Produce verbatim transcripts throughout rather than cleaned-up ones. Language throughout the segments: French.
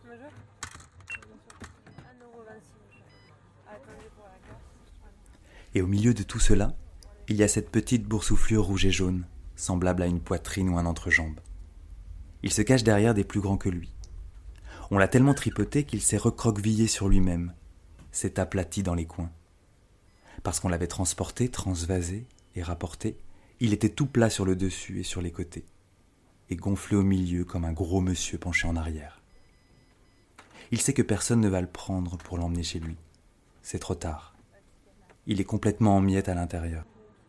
Et au milieu de tout cela, il y a cette petite boursouflure rouge et jaune, semblable à une poitrine ou un entrejambe. Il se cache derrière des plus grands que lui. On l'a tellement tripoté qu'il s'est recroquevillé sur lui-même, s'est aplati dans les coins. Parce qu'on l'avait transporté, transvasé et rapporté, il était tout plat sur le dessus et sur les côtés, et gonflé au milieu comme un gros monsieur penché en arrière. Il sait que personne ne va le prendre pour l'emmener chez lui. C'est trop tard. Il est complètement en miettes à l'intérieur.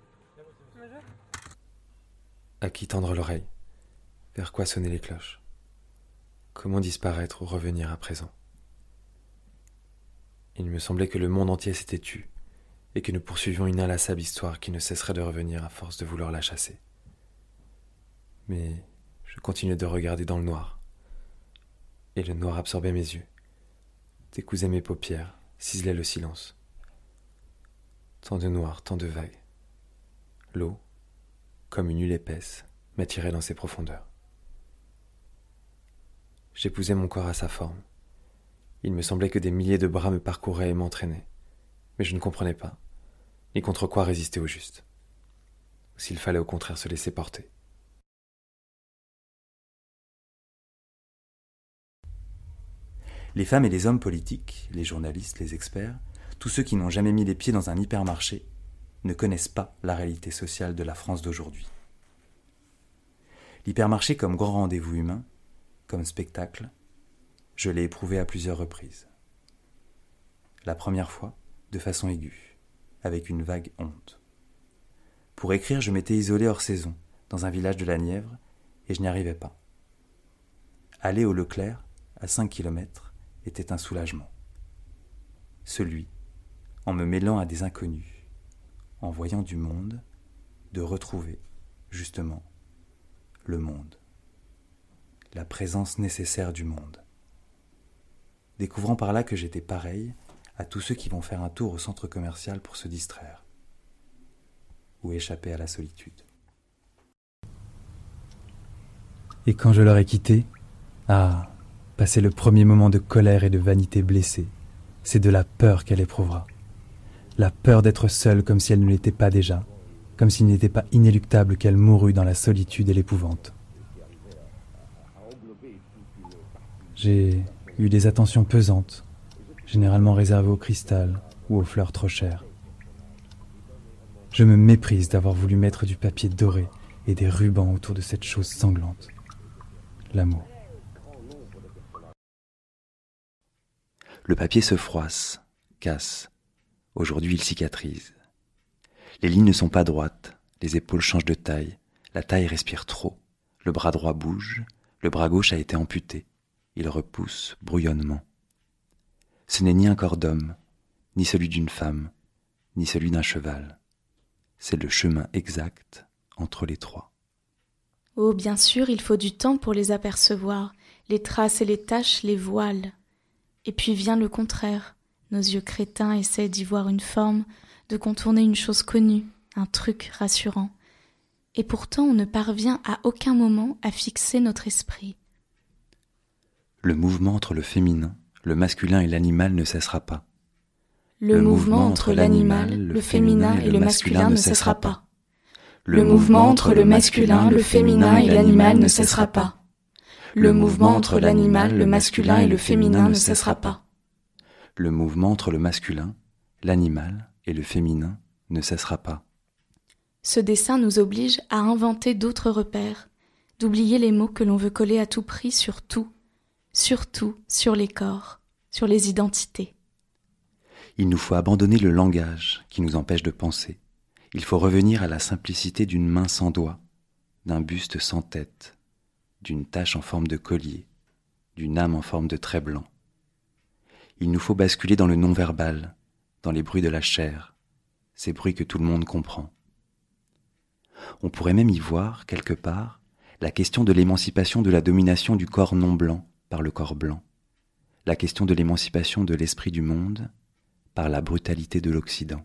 À qui tendre l'oreille? Vers quoi sonner les cloches? Comment disparaître ou revenir à présent? Il me semblait que le monde entier s'était tu, et que nous poursuivions une inlassable histoire qui ne cesserait de revenir à force de vouloir la chasser. Mais je continuais de regarder dans le noir, et le noir absorbait mes yeux, décousait mes paupières, ciselait le silence. Tant de noir, tant de vagues. L'eau, comme une huile épaisse, m'attirait dans ses profondeurs. J'épousais mon corps à sa forme. Il me semblait que des milliers de bras me parcouraient et m'entraînaient, mais je ne comprenais pas, ni contre quoi résister au juste, ou s'il fallait au contraire se laisser porter. Les femmes et les hommes politiques, les journalistes, les experts, tous ceux qui n'ont jamais mis les pieds dans un hypermarché, ne connaissent pas la réalité sociale de la France d'aujourd'hui. L'hypermarché comme grand rendez-vous humain, comme spectacle, je l'ai éprouvé à plusieurs reprises. La première fois, de façon aiguë, avec une vague honte. Pour écrire, je m'étais isolé hors saison, dans un village de la Nièvre, et je n'y arrivais pas. Aller au Leclerc, à cinq kilomètres, était un soulagement. Celui, en me mêlant à des inconnus, en voyant du monde, de retrouver, justement, le monde. La présence nécessaire du monde. Découvrant par là que j'étais pareil à tous ceux qui vont faire un tour au centre commercial pour se distraire ou échapper à la solitude. Et quand je l'aurai quitté, ah, passer le premier moment de colère et de vanité blessée, c'est de la peur qu'elle éprouvera. La peur d'être seule comme si elle ne l'était pas déjà, comme s'il n'était pas inéluctable qu'elle mourût dans la solitude et l'épouvante. J'ai eu des attentions pesantes, généralement réservées au cristal ou aux fleurs trop chères. Je me méprise d'avoir voulu mettre du papier doré et des rubans autour de cette chose sanglante, l'amour. Le papier se froisse, casse. Aujourd'hui, il cicatrise. Les lignes ne sont pas droites, les épaules changent de taille, la taille respire trop, le bras droit bouge, le bras gauche a été amputé, il repousse brouillonnement. Ce n'est ni un corps d'homme, ni celui d'une femme, ni celui d'un cheval. C'est le chemin exact entre les trois. Oh, bien sûr, il faut du temps pour les apercevoir, les traces et les taches, les voiles. Et puis vient le contraire. Nos yeux crétins essaient d'y voir une forme, de contourner une chose connue, un truc rassurant. Et pourtant on ne parvient à aucun moment à fixer notre esprit. Le mouvement entre le féminin, le masculin et l'animal ne cessera pas. Le, le mouvement entre l'animal, le féminin et le masculin ne cessera pas. Le mouvement entre le masculin, le féminin et l'animal ne cessera pas. Le mouvement entre l'animal, le masculin et le féminin ne cessera pas. Le mouvement entre le masculin, l'animal et le féminin ne cessera pas. Ce dessin nous oblige à inventer d'autres repères, d'oublier les mots que l'on veut coller à tout prix sur tout, surtout sur les corps, sur les identités. Il nous faut abandonner le langage qui nous empêche de penser. Il faut revenir à la simplicité d'une main sans doigts, d'un buste sans tête, d'une tache en forme de collier, d'une âme en forme de trait blanc. Il nous faut basculer dans le non-verbal, dans les bruits de la chair, ces bruits que tout le monde comprend. On pourrait même y voir, quelque part, la question de l'émancipation de la domination du corps non blanc par le corps blanc, la question de l'émancipation de l'esprit du monde par la brutalité de l'Occident.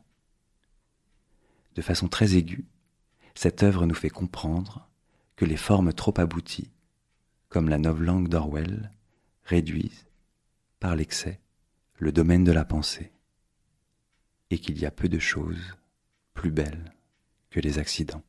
De façon très aiguë, cette œuvre nous fait comprendre que les formes trop abouties, comme la novlangue d'Orwell, réduisent par l'excès le domaine de la pensée, et qu'il y a peu de choses plus belles que les accidents.